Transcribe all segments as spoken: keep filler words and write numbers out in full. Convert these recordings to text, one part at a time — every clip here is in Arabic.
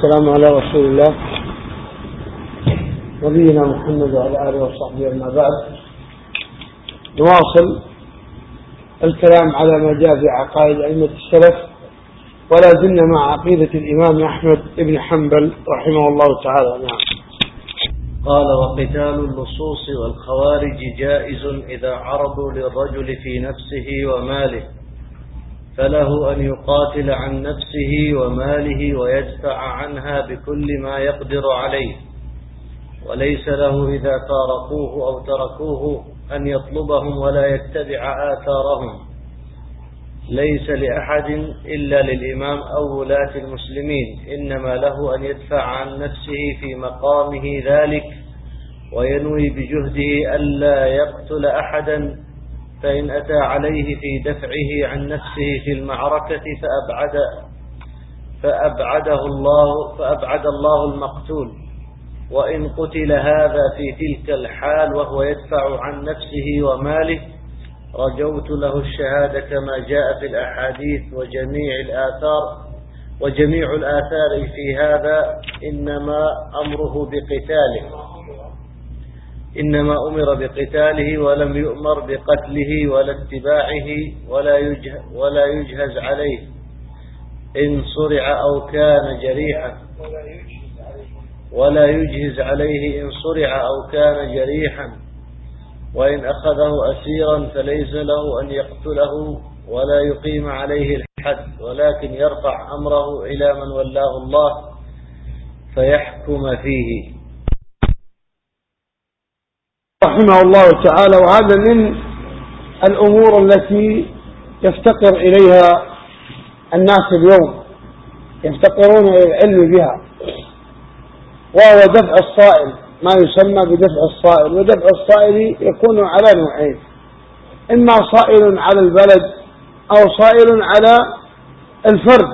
والسلام على رسول الله نبينا محمد وعلى آله وصحبه. أما بعد، نواصل الكلام على ما جاء في عقائد أئمة السلف، ولا زلنا مع عقيدة الإمام أحمد بن حنبل رحمه الله تعالى. نعم. قال: وقتال اللصوص والخوارج جائز إذا عرضوا للرجل في نفسه وماله، فله أن يقاتل عن نفسه وماله ويدفع عنها بكل ما يقدر عليه، وليس له إذا فارقوه أو تركوه أن يطلبهم ولا يتبع آثارهم. ليس لأحد إلا للإمام أو ولاة المسلمين، إنما له أن يدفع عن نفسه في مقامه ذلك، وينوي بجهده ألا يقتل أحدا، فإن أتى عليه في دفعه عن نفسه في المعركة فأبعد فأبعده الله فأبعد الله المقتول. وإن قتل هذا في تلك الحال وهو يدفع عن نفسه وماله، رجوت له الشهادة كما جاء في الأحاديث وجميع الآثار وجميع الآثار في هذا إنما أمره بقتاله إنما أمر بقتاله ولم يؤمر بقتله ولا اتباعه ولا يجهز, ولا يجهز عليه إن صرع أو كان جريحا ولا يجهز عليه إن صرع أو كان جريحا وإن أخذه أسيرا فليس له أن يقتله ولا يقيم عليه الحد، ولكن يرفع أمره إلى من ولاه الله فيحكم فيه رحمه الله تعالى. وهذا من الأمور التي يفتقر إليها الناس اليوم، يفتقرون إلى العلم بها، وهو دفع الصائل، ما يسمى بدفع الصائل. ودفع الصائل يكون على نوعين: إما صائل على البلد أو صائل على الفرد.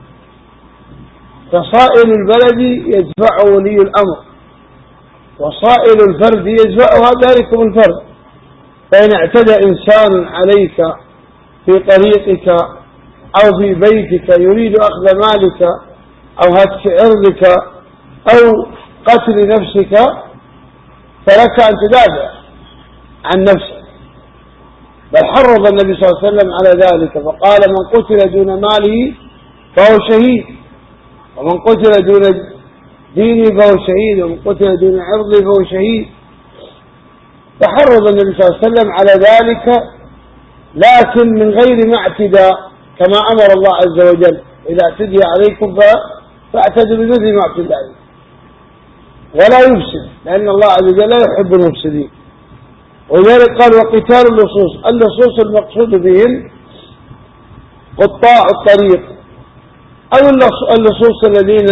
فصائل البلد يدفعه ولي الأمر، وصائل الفرد يدفعها ذلكم الفرد. فإن اعتدى إنسان عليك في طريقك أو في بيتك يريد أخذ مالك أو هتك عرضك أو قتل نفسك، فلك أن تدافع عن نفسك. بل حرض النبي صلى الله عليه وسلم على ذلك، فقال: من قتل دون ماله فهو شهيد، ومن قتل دون دينه فهو شهيد، ومن قتل دون عرضه فهو شهيد. فحرض النبي صلى الله عليه وسلم على ذلك، لكن من غير ما اعتداء، كما أمر الله عز وجل: إذا اعتدي عليكم فاعتدوا بمثل ما اعتدى عليكم، ولا يفسد، لأن الله عز وجل لا يحب المفسدين. ولذلك قال: وقتال اللصوص. اللصوص المقصود بهم قطاع الطريق، أو اللصوص الذين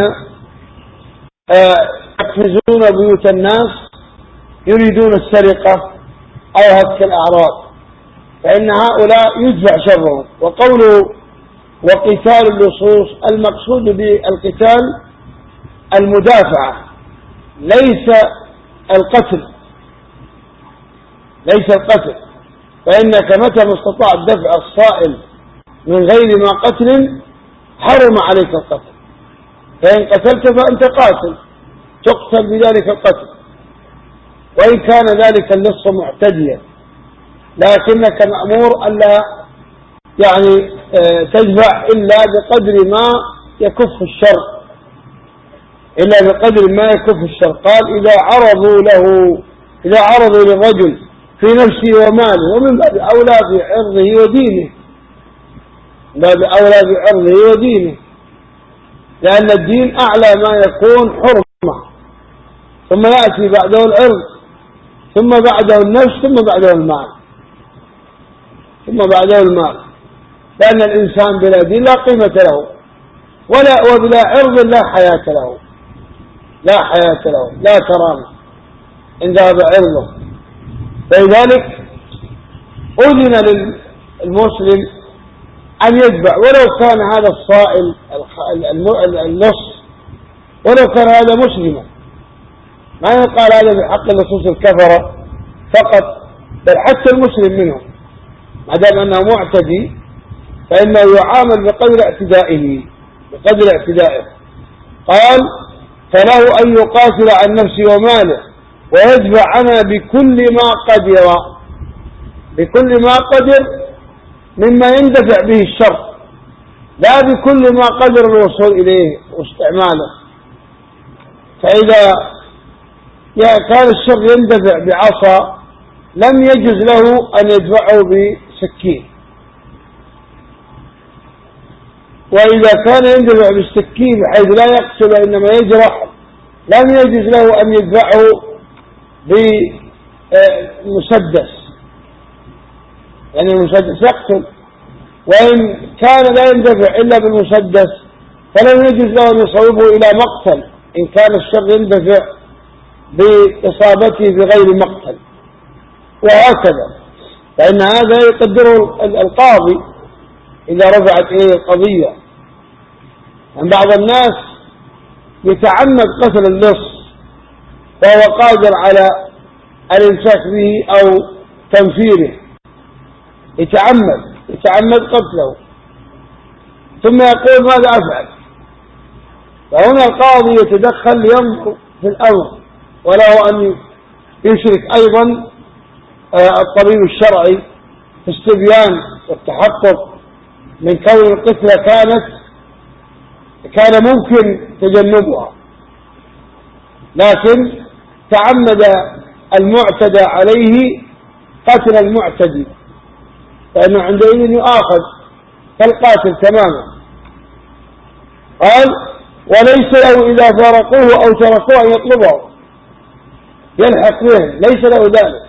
يقفزون بيوت الناس يريدون السرقة أو هتك الأعراض، فإن هؤلاء يدفع شرهم. وقوله وقتال اللصوص، المقصود بالقتال المدافعة، ليس القتل ليس القتل فإنك متى ما استطعت دفع الصائل من غير ما قتل حرم عليك القتل، فإن قتلت فأنت قاتل، تقتل بذلك القتل، وإن كان ذلك اللص معتديا، لكنك مأمور ألا يعني تدفع إلا بقدر ما يكف الشر إلا بقدر ما يكف الشر. قال: إذا عرضوا له إذا عرضوا للرجل في نفسه وماله، ومن باب أولى بعرضه ودينه، باب أولى بعرضه ودينه، لأن الدين أعلى ما يكون حرمة، ثم يأتي بعده العرض، ثم بعده النفس، ثم بعده المال ثم بعده المال لأن الإنسان بلا دين لا قيمة له، ولا وبلا عرض لا حياة له لا حياة له لا كرامة إن ذهب عرضه. فلذلك أذن للمسلم أن يتبع، ولو كان هذا الصائل اللص ولو كان هذا مسلما. ما يقال هذا بحق اللصوص الكفرة فقط، بل حتى المسلم منهم ما دام أنه معتدي فإنه يعامل بقدر اعتدائه بقدر اعتدائه قال فله أن يقاتل عن نفسه وماله ويدفع عنها بكل ما قدر، بكل ما قدر مما يندفع به الشر، لا بكل ما قدر الوصول إليه واستعماله. فإذا كان الشر يندفع بعصا لم يجوز له أن يدفعه بسكين، وإذا كان يندفع بالسكين بحيث لا يقتل إنما يجرح لم يجوز له أن يدفعه بمسدس، يعني المسدس يقتل، وإن كان لا يندفع إلا بالمسدس فلم يجوز له أن يصوبه إلى مقتل إن كان الشر يندفع بإصابته بغير مقتل، وهكذا. فإن هذا يقدره القاضي إذا رفعت إليه القضية. يعني بعض الناس يتعمد قتل اللص وهو قادر على الإمساك به أو تنفيره، يتعمد يتعمد قتله ثم يقول ماذا أفعل؟ فهنا القاضي يتدخل لينظر في الأمر، وله أن يشرك أيضا الطبيب الشرعي في استبيان والتحقق من كون القتلة كانت كان ممكن تجنبها، لكن تعمد المعتدى عليه قتل المعتدي، فإنه عندئذ يؤاخذ كالقاتل تماما. قال وليس له إذا فارقوه أو تركوه أن يطلبه يلحق بهم، ليس له ذلك،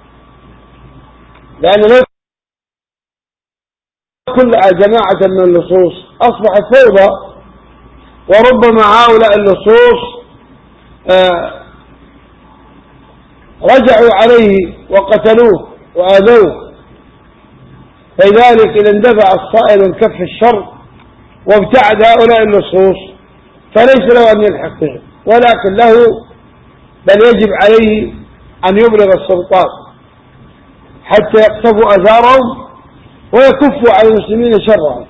لأن لو كل جماعة من اللصوص أصبحت فوضى، وربما هؤلاء اللصوص آه رجعوا عليه وقتلوه وآذوه، فلذلك إذا اندفع الصائل من كف الشر وابتعد هؤلاء اللصوص فليس له أن يلحق بهم، ولكن له بل يجب عليه أن يبلغ السلطات حتى يقتفوا أثارهم ويكفوا على المسلمين شرهم.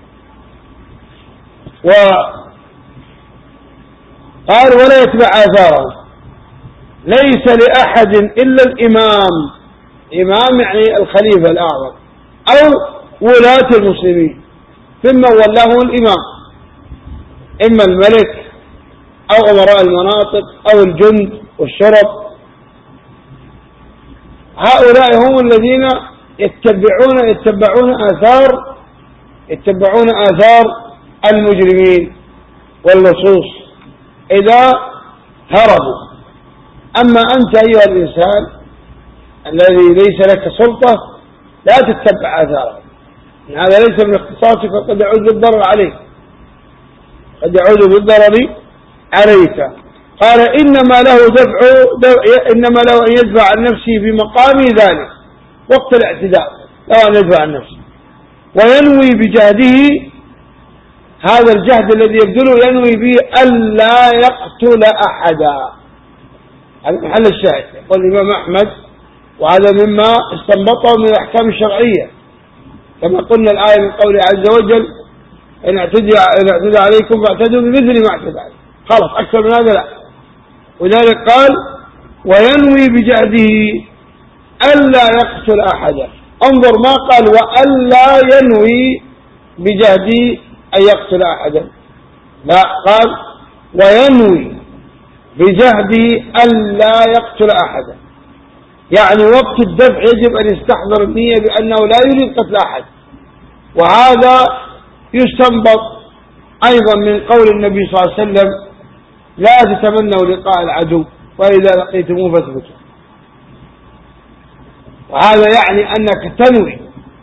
وقال ولا يتبع آثارهم، ليس لأحد إلا الإمام، إمام يعني الخليفة الأعظم أو ولاة المسلمين، ثم ولاه الإمام، إما الملك أو أمراء المناطق أو الجند والشرط، هؤلاء هم الذين يتبعون يتبعون آثار يتبعون آثار المجرمين واللصوص إذا هربوا. أما أنت أيها الإنسان الذي ليس لك سلطة لا تتبع آثاره، هذا ليس من اختصاصك، قد يعود بالضرر عليك قد يعود بالضرر عليك. قال إنما له دفع إنما له أن يدفع عن نفسه بمقام ذلك وقت الاعتداء، له أن يدفع عن نفسه وينوي بجهده، هذا الجهد الذي يبذله ينوي به ألا يقتل أحدا. هذا محل الشاهد. يقول الإمام أحمد وهذا مما استنبطه من الأحكام الشرعية، كما قلنا الآية من قوله عز وجل إن اعتدى إن اعتدى عليكم فاعتدوا بمثل ما اعتدى عليكم، خلاص أكثر من هذا لا. ولذلك قال وينوي بجهده ألا يقتل أحدا. انظر ما قال وألا ينوي بجهده أن يقتل أحدا، لا، قال وينوي بجهده ألا يقتل أحدا، يعني وقت الدفع يجب أن يستحضر النية بأنه لا يريد قتل أحد. وهذا يستنبط أيضا من قول النبي صلى الله عليه وسلم لا تتمنوا لقاء العدو وإذا لقيتموه فاثبتوا، وهذا يعني أنك تنوي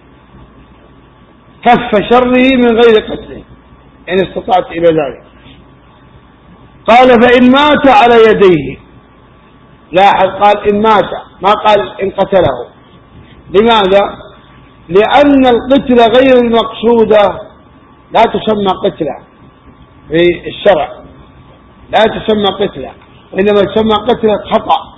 كف شره من غير قتله إن استطعت إلى ذلك. قال فإن مات على يديه، لاحظ قال إن مات ما قال إن قتله. لماذا؟ لأن القتل غير المقصودة لا تسمى قتلة في الشرع، لا تسمى قتلة، وإنما تسمى قتلة خطأ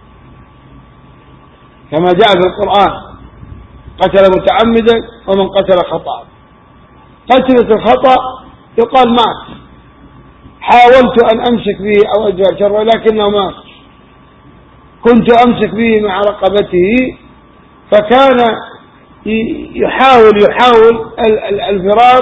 كما جاء في القرآن قتل متعمدا ومن قتل خطأ. قتلة الخطأ يقال مات حاولت أن أمسك به أو أدفع شره لكنه مات، كنت أمسك به مع رقبته، فكان يحاول يحاول الفرار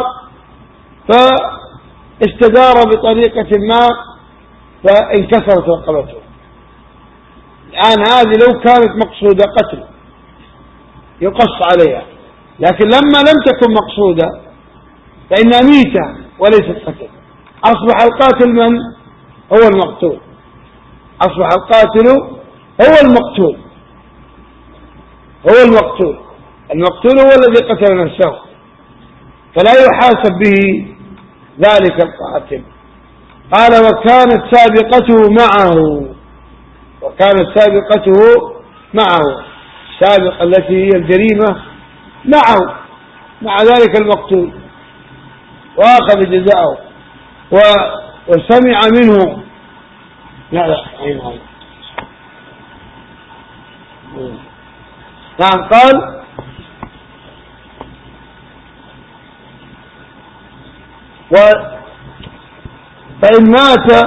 فاستدار بطريقة ما فانكسرت رقبته. الآن هذه لو كانت مقصودة قتل يقص عليها، لكن لما لم تكن مقصودة فإنها ميتة وليست قتل. أصبح القاتل من؟ هو المقتول. أصبح القاتل هو المقتول هو المقتول المقتول هو الذي قتل نفسه، فلا يحاسب به ذلك القاتل. قال وكانت سابقته معه وكانت سابقته معه السابقة التي هي الجريمة معه مع ذلك المقتول، وأخذ جزاءه وسمع منه. لا لا نعم. قال و فإن مات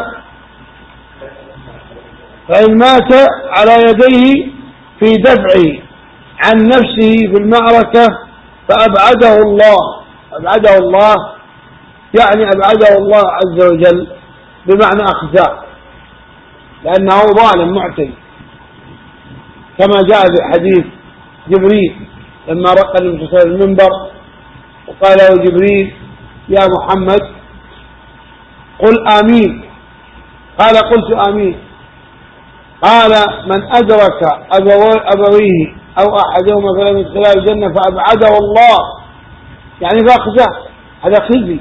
فإن مات على يديه في دفعه عن نفسه في المعركة فأبعده الله أبعده الله يعني أبعده الله عز وجل بمعنى أخزاه، لأنه ظالم معتدي، كما جاء في حديث جبريل لما رقى النبي صلى الله عليه وسلم المنبر وقال له جبريل يا محمد قل آمين، قال قلت آمين، قال من أدرك أبويه أو أحدهما فلم يدخلا الجنة فأبعده الله يعني فأخزاه، هذا خزي.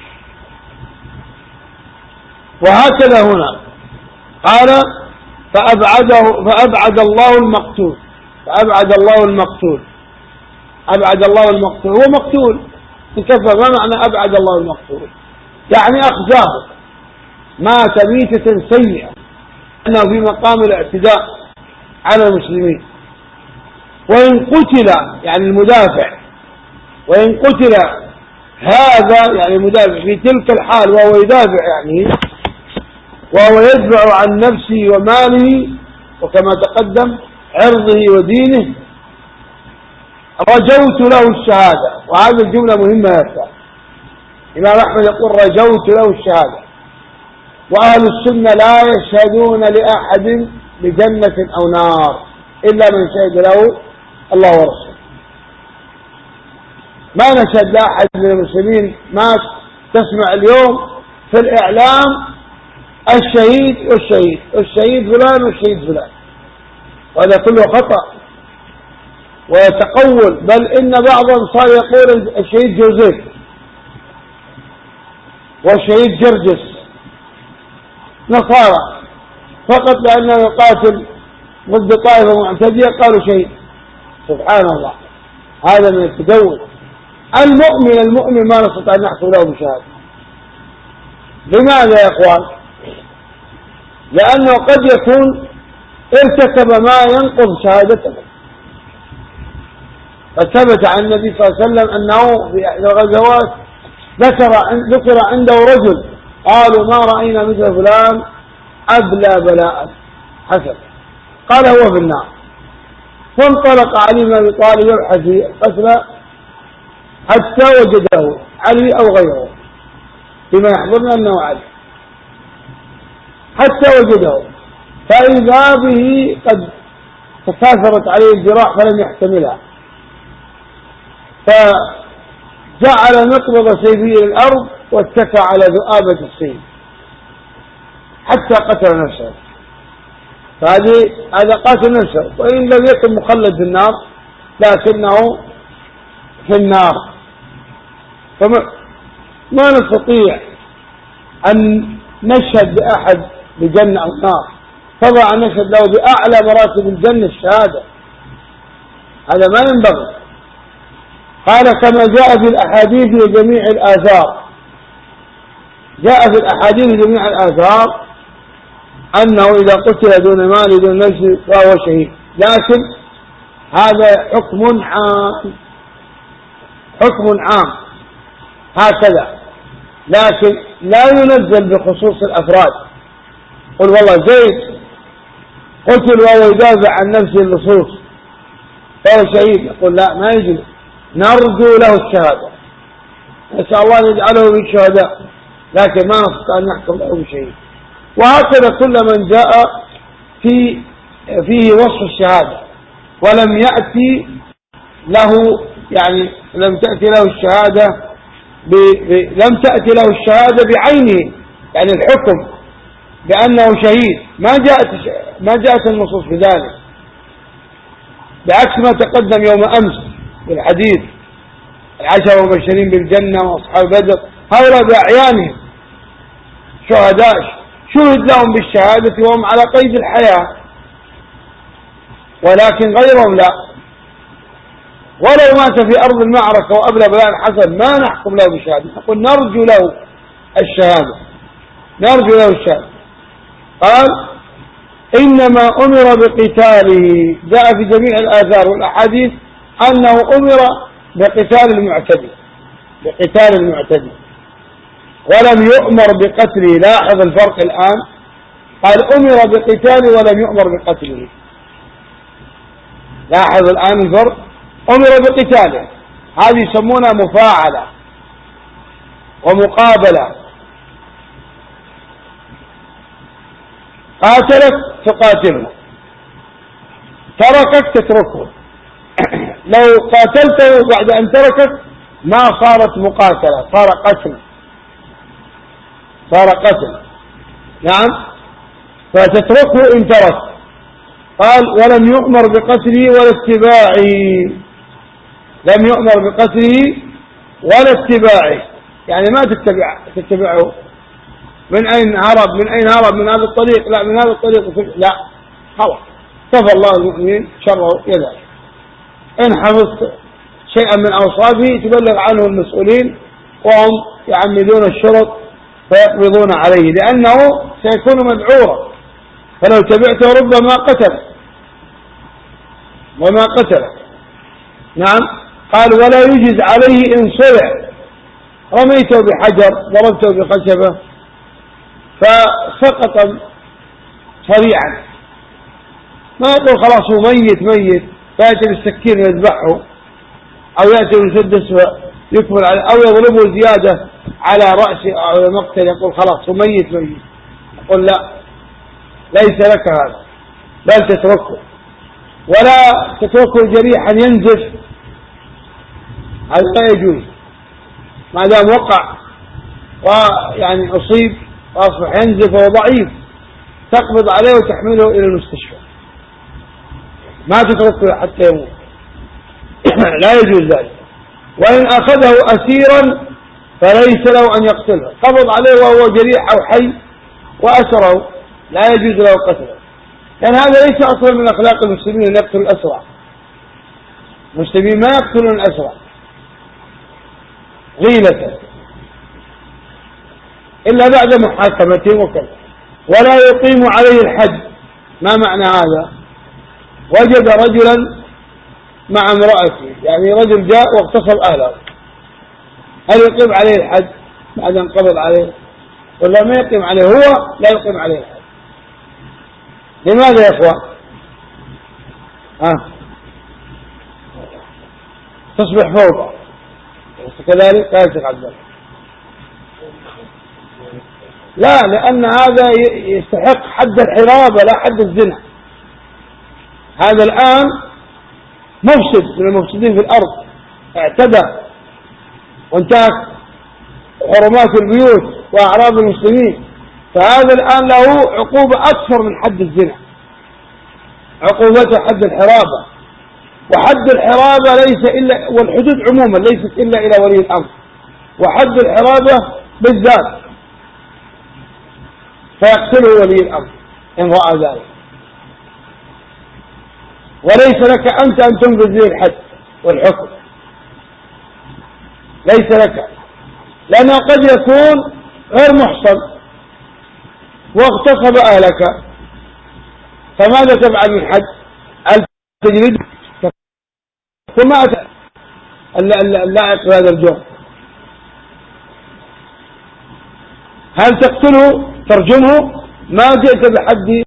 وهكذا هنا قال فأبعده فأبعد الله المقتول فأبعد الله المقتول أبعد الله المقتول هو مقتول تكفى. ما معنى أبعد الله المقتول؟ يعني أخزاه، مات ميتة سيئة، أنه في مقام الاعتداء على المسلمين. وإن قتل يعني المدافع وإن قتل هذا يعني المدافع في تلك الحال وهو يدافع يعني وهو يدفع عن نفسه وماله وكما تقدم عرضه ودينه، رجوت له الشهادة. وهذه الجملة مهمة يا أخوان. الإمام أحمد يقول رجوت له الشهادة، وأهل السنة لا يشهدون لأحد بجنة أو نار إلا من شهد له الله ورسوله. ما نشهد لأحد من المسلمين ما تسمع اليوم في الإعلام الشهيد والشهيد الشهيد فلان والشهيد فلان، وهذا كله خطأ ويتقول، بل إن بعضهم صار يقول الشهيد جوزيف والشهيد جرجس نصارى فقط لأنه يقاتل ضد طائفة معتدية قالوا شهيد. سبحان الله، هذا من التدول. المؤمن المؤمن ما نستطيع أن نحصل له بشهادة. لماذا يا إخوان؟ لأنه قد يكون ارتكب ما ينقض شهادته. فثبت عن النبي صلى الله عليه وسلم أنه في إحدى الغزوات ذكر ذكر عنده رجل قالوا ما رأينا مثل فلان أبلى بلاء حسن، قال هو في النار. فانطلق علي بن أبي طالب يبحث في قتله حتى وجده علي أو غيره، بما يحضرنا أنه علي، حتى وجده فإذا به قد تكاثرت عليه الجراح فلم يحتملها، فجعل نقبض سيفه إلى الأرض واتكى على ذؤابة السيف حتى قتل نفسه. فهذه هذا قاتل نفسه، وإن لم يكن مخلد في النار لكنه في النار. فما ما نستطيع أن نشهد بأحد بجنة أو نار، طبعا نشهد له بأعلى مراتب الجنة الشهادة، هذا ما ينبغي. قال كما جاء في الأحاديث وجميع الآثار، جاء في الأحاديث وجميع الآثار أنه إذا قتل دون مال دون نفس فهو شهيد، لكن هذا حكم عام حكم عام هكذا، لكن لا ينزل بخصوص الأفراد. قل والله زيد قتل وهو يدافع عن نفسه اللصوص فهو شهيد، يقول لا ما يجوز، نرجو له الشهادة، نسأل الله أن يجعله من الشهداء، لكن ما نستطيع أن نحكم له بشهيد. وهكذا كل من جاء في فيه وصف الشهادة ولم يأتي له يعني لم تأتي له الشهادة ب... ب... لم تأتي له الشهادة بعينه، يعني الحكم بأنه شهيد، ما جاءت ما جاءت النصوص بذلك، بعكس ما تقدم يوم أمس في الحديث العشرة المبشرين بالجنة وأصحاب بدر هؤلاء بأعيانهم شهداء شهد لهم بالشهادة وهم على قيد الحياة، ولكن غيرهم لا، ولو مات في أرض المعركة وأبلى بلاء حسن ما نحكم له بشهادة، نقول نرجو له الشهادة، نرجو له الشهادة. قال إنما أمر بقتاله، جاء في جميع الآثار والأحاديث أنه أمر بقتال المعتدي، بقتال المعتدي ولم يؤمر بقتله. لاحظ الفرق الآن، قال أمر بقتاله ولم يؤمر بقتله، لاحظ الآن الفرق، أمر بقتاله هذه يسمونها مفاعلة ومقابلة، قاتلك تقاتله، تركك تتركه، لو قاتلته بعد أن تركك ما صارت مقاتلة، صار قتل، صار قتل، نعم، فتتركه إن ترك. قال ولم يؤمر بقتله ولا اتباعه، لم يؤمر بقتله ولا اتباعه، يعني ما تتبع تتبعه، من أين هرب من أين هرب من هذا الطريق، لا من هذا الطريق، لا خلاص كفى الله المؤمنين شره يذلك. إن حفظت شيئا من أوصافه تبلغ عنه المسؤولين وهم يعمدون الشرط فيقبضون عليه، لأنه سيكون مدعورا، فلو تبعته ربما قتل وما قتل. نعم. قال ولا يجز عليه إن صلع، رميته بحجر ضربته بخشبة فسقط سريعا، ما يقول خلاص هو ميت ميت فيأتي بالسكين ويذبحه، أو يأتي بالسدس ويكمل عليه، أو يضربه زيادة على رأسه أو على مقتل يقول خلاص هو ميت ميت، يقول لا ليس لك هذا، بل تتركه، ولا تتركه جريحا ينزف، هذا لا يجوز ما دام وقع ويعني أصيب وأصبح ينزف وهو ضعيف، تقبض عليه وتحمله إلى المستشفى، ما تتركه حتى يموت لا يجوز ذلك. وإن أخذه أسيرا فليس له أن يقتله، قبض عليه وهو جريح أو حي وأسره لا يجوز له قتله، لأن هذا ليس أصلا من أخلاق المسلمين أن يقتل الأسرى، المسلمين ما يقتلون الأسرى غيلة إلا بعد محاكمتهم وكذا. ولا يقيم عليه الحد، ما معنى هذا؟ وجد رجلا مع امرأته، يعني رجل جاء واغتصب أهله، هل يقيم عليه الحد بعد أن قبض عليه ولا ما يقيم عليه؟ هو لا يقيم عليه الحد. لماذا يا اخوان؟ ها تصبح فوضى كذلك لا يشق عبد الله، لا، لأن هذا يستحق حد الحرابة لا حد الزنا، هذا الآن مفسد من المفسدين في الأرض، اعتدى وانتهك حرمات البيوت وأعراض المسلمين، فهذا الآن له عقوبة أكثر من حد الزنا، عقوبته حد الحرابة، وحد الحرابة ليس إلا، والحدود عموما ليست إلا إلى ولي الأمر، وحد الحرابة بالذات فيقتله ولي الأمر إن رأى ذلك، وليس لك أنت أن تنفذ ذي الحد والحكم، ليس لك، لأنه قد يكون غير محصن واغتصب أهلك، فماذا تفعل من حد؟ هل تجلد؟ ثم أتى اللائق بهذا الجرم. هل تقتله ترجمه؟ ما جئت بحد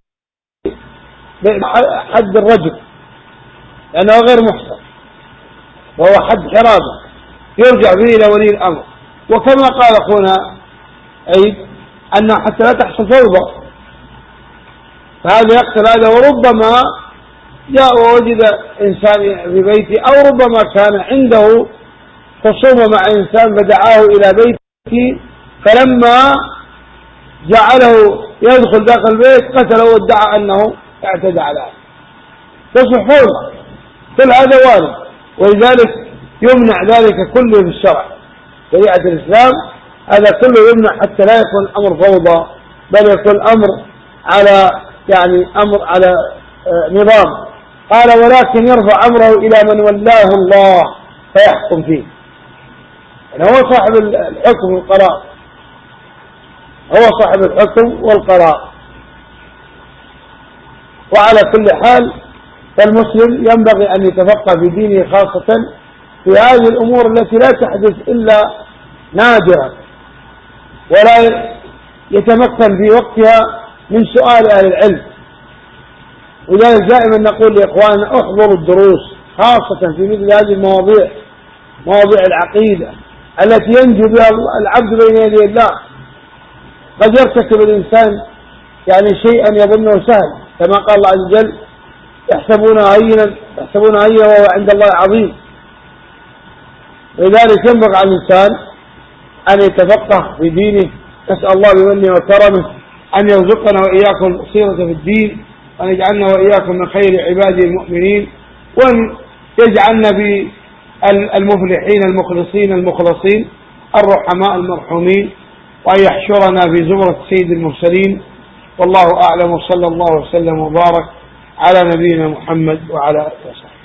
حد الرجم لأنه غير محصن وهو حد حرابة يرجع به إلى ولي الأمر. وكما قال أخونا عيد أنه حتى لا تحصل فوضى فهذا يقتل هذا. وربما جاء ووجد إنسان في بيته أو ربما كان عنده خصومة مع إنسان فدعاه إلى بيته فلما جعله يدخل داخل البيت قتله وادعى أنه اعتدى على هذا. تصبح فوضى. كل هذا وارد ولذلك يمنع ذلك كله في الشرع. شريعة الإسلام هذا كله يمنع حتى لا يكون الأمر فوضى بل يكون الأمر على يعني أمر على نظام. قال ولكن يرفع أمره إلى من ولاه الله فيحكم فيه. يعني هو صاحب الحكم والقرار هو صاحب الحكم والقرار. وعلى كل حال فالمسلم ينبغي أن يتفقه في دينه خاصة في هذه الأمور التي لا تحدث إلا نادرا ولا يتمكن في وقتها من سؤال أهل العلم. ولذلك دائما نقول لإخواننا احضروا الدروس خاصة في مثل هذه المواضيع مواضيع العقيدة التي ينجو بها العبد بين يدي الله. قد يرتكب الإنسان يعني شيئا يظنه سهل كما قال الله عز وجل يحسبونه هينا يحسبونه هينا وهو عند الله عظيم. لذلك ينبغي على الإنسان أن يتفقه في دينه. نسأل الله بمنه وكرمه أن يرزقنا وإياكم البصيرة في الدين وأن يجعلنا وإياكم من خير عباده المؤمنين وأن يجعلنا بالمفلحين المخلصين المخلصين الرحماء المرحومين وأن يحشرنا في زمرة سيد المرسلين. والله أعلم وصلى الله وسلم وبارك على نبينا محمد وعلى آله وصحبه.